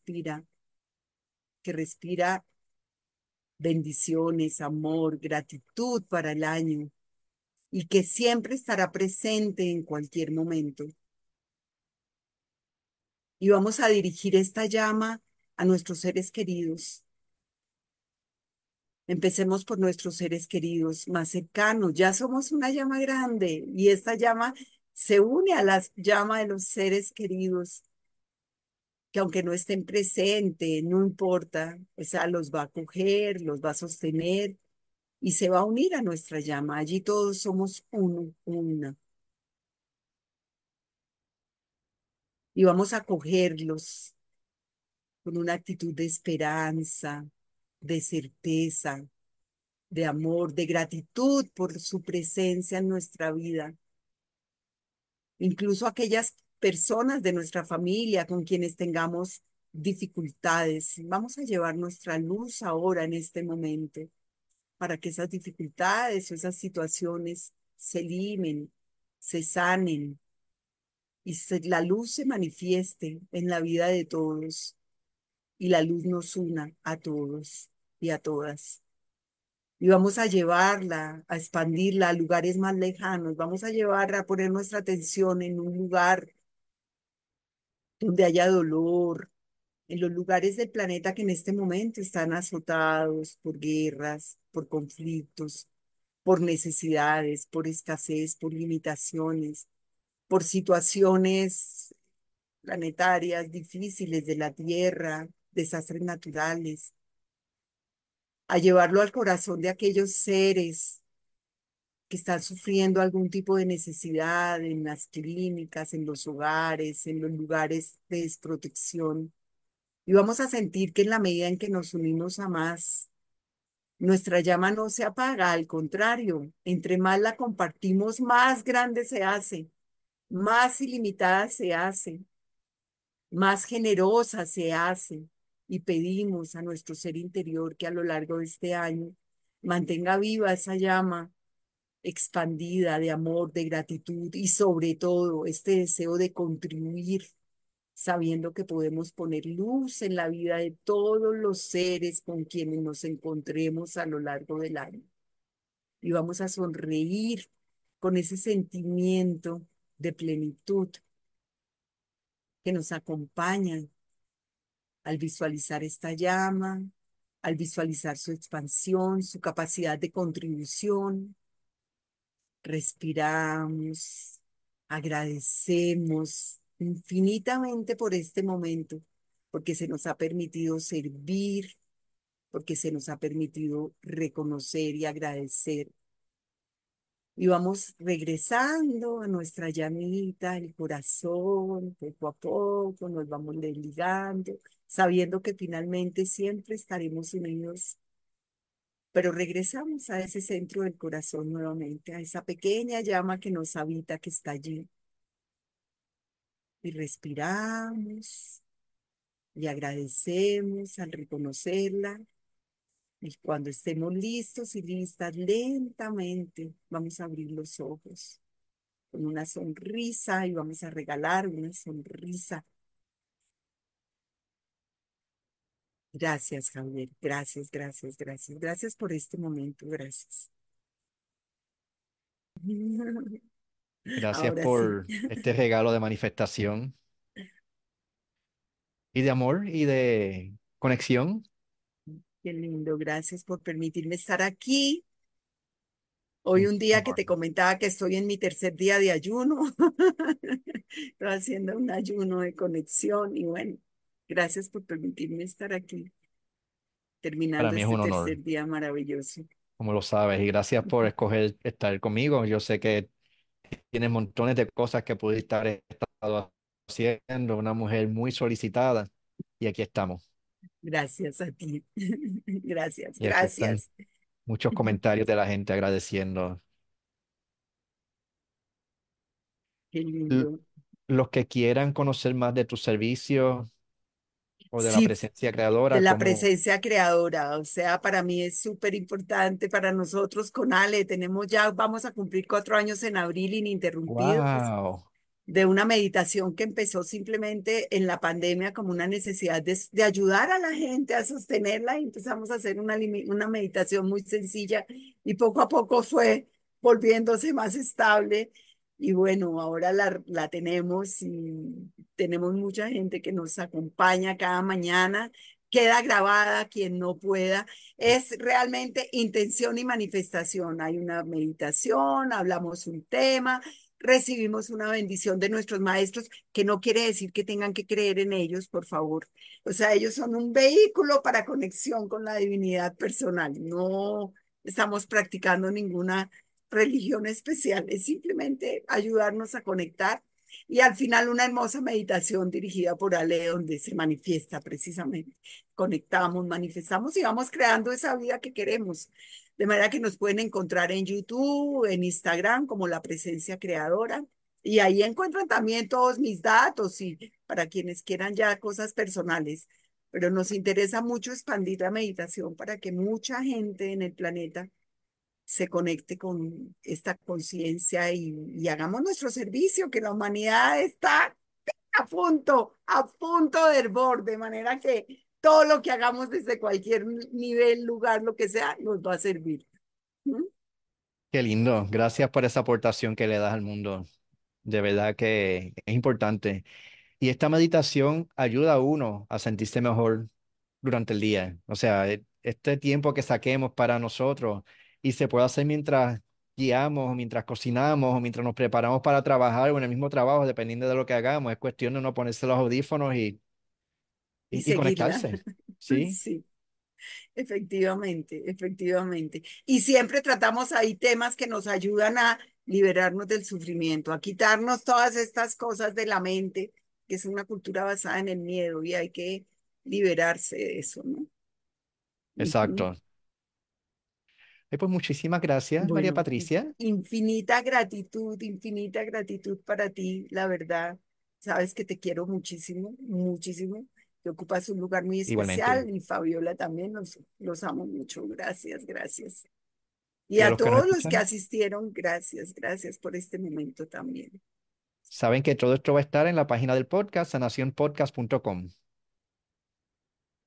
que respira bendiciones, amor, gratitud para el año y que siempre estará presente en cualquier momento. Y vamos a dirigir esta llama a nuestros seres queridos. Empecemos por nuestros seres queridos más cercanos. Ya somos una llama grande y esta llama se une a la llama de los seres queridos, que aunque no estén presentes, no importa, o sea, los va a acoger, los va a sostener y se va a unir a nuestra llama. Allí todos somos uno, una. Y vamos a acogerlos con una actitud de esperanza, de certeza, de amor, de gratitud por su presencia en nuestra vida. Incluso aquellas personas de nuestra familia con quienes tengamos dificultades, vamos a llevar nuestra luz ahora en este momento para que esas dificultades o esas situaciones se limen, se sanen y la luz se manifieste en la vida de todos y la luz nos una a todos y a todas. Y vamos a llevarla, a expandirla a lugares más lejanos. Vamos a llevarla a poner nuestra atención en un lugar donde haya dolor, en los lugares del planeta que en este momento están azotados por guerras, por conflictos, por necesidades, por escasez, por limitaciones, por situaciones planetarias difíciles de la Tierra, desastres naturales, a llevarlo al corazón de aquellos seres que están sufriendo algún tipo de necesidad en las clínicas, en los hogares, en los lugares de desprotección. Y vamos a sentir que en la medida en que nos unimos a más, nuestra llama no se apaga, al contrario, entre más la compartimos, más grande se hace, más ilimitada se hace, más generosa se hace. Y pedimos a nuestro ser interior que a lo largo de este año mantenga viva esa llama expandida de amor, de gratitud y sobre todo este deseo de contribuir, sabiendo que podemos poner luz en la vida de todos los seres con quienes nos encontremos a lo largo del año. Y vamos a sonreír con ese sentimiento de plenitud que nos acompaña al visualizar esta llama, al visualizar su expansión, su capacidad de contribución. Respiramos, agradecemos infinitamente por este momento, porque se nos ha permitido servir, porque se nos ha permitido reconocer y agradecer. Y vamos regresando a nuestra llamita, el corazón, poco a poco, nos vamos desligando, sabiendo que finalmente siempre estaremos unidos, pero regresamos a ese centro del corazón nuevamente, a esa pequeña llama que nos habita, que está allí. Y respiramos y agradecemos al reconocerla. Y cuando estemos listos y listas, lentamente vamos a abrir los ojos con una sonrisa y vamos a regalar una sonrisa. Gracias, Javier. Gracias, gracias, gracias. Gracias por este momento. Gracias. Gracias Ahora sí. por este regalo de manifestación y de amor y de conexión. Qué lindo. Gracias por permitirme estar aquí. Hoy Un un día que honor. te comentaba que estoy en mi tercer día de ayuno. Estoy haciendo un ayuno de conexión y bueno, gracias por permitirme estar aquí, Para terminando mí es este un honor, tercer día maravilloso. como lo sabes, y gracias por escoger estar conmigo. Yo sé que tienes montones de cosas que pudiste haber estado siendo una mujer muy solicitada y aquí estamos. Gracias a ti. Gracias, Y aquí están gracias. muchos comentarios de la gente agradeciendo. Qué L- lindo. Los que quieran conocer más de tus servicios o de la Sí, presencia de creadora, la como, presencia creadora. O sea, para mí es súper importante, para nosotros con Ale, tenemos ya, vamos a cumplir 4 años en abril ininterrumpidos wow, de una meditación que empezó simplemente en la pandemia como una necesidad de ayudar a la gente a sostenerla y empezamos a hacer una meditación muy sencilla y poco a poco fue volviéndose más estable. Y bueno, ahora la tenemos y tenemos mucha gente que nos acompaña cada mañana. Queda grabada quien no pueda. Es realmente intención y manifestación. Hay una meditación, hablamos un tema, recibimos una bendición de nuestros maestros, que no quiere decir que tengan que creer en ellos, por favor. O sea, ellos son un vehículo para conexión con la divinidad personal. No estamos practicando ninguna religión especial, es simplemente ayudarnos a conectar y al final una hermosa meditación dirigida por Ale donde se manifiesta precisamente. Conectamos, manifestamos y vamos creando esa vida que queremos. De manera que nos pueden encontrar en YouTube, en Instagram como La Presencia Creadora. Y ahí encuentran también todos mis datos y para quienes quieran ya cosas personales. Pero nos interesa mucho expandir la meditación para que mucha gente en el planeta se conecte con esta conciencia y hagamos nuestro servicio, que la humanidad está a punto del borde, de manera que todo lo que hagamos desde cualquier nivel, lugar, lo que sea, nos va a servir. ¿Mm? qué lindo. Gracias por esa aportación que le das al mundo. De verdad que es importante. Y esta meditación ayuda a uno a sentirse mejor durante el día. O sea, este tiempo que saquemos para nosotros y se puede hacer mientras guiamos, o mientras cocinamos, o mientras nos preparamos para trabajar o en el mismo trabajo, dependiendo de lo que hagamos. Es cuestión de no ponerse los audífonos Y y seguirla. conectarse. ¿Sí? Sí, efectivamente, efectivamente. Y siempre tratamos ahí temas que nos ayudan a liberarnos del sufrimiento, a quitarnos todas estas cosas de la mente, que es una cultura basada en el miedo y hay que liberarse de eso, ¿no? Ujú. Exacto. Pues muchísimas gracias, María Bueno, Patricia. infinita gratitud para ti, la verdad. Sabes que te quiero muchísimo, muchísimo. Que ocupas un lugar muy Igualmente. especial y Fabiola también, los amo mucho. Gracias, gracias. Y Y a a los que nos todos los que escuchan, asistieron, gracias, gracias por este momento también. saben que todo esto va a estar en la página del podcast, sanacionpodcast.com.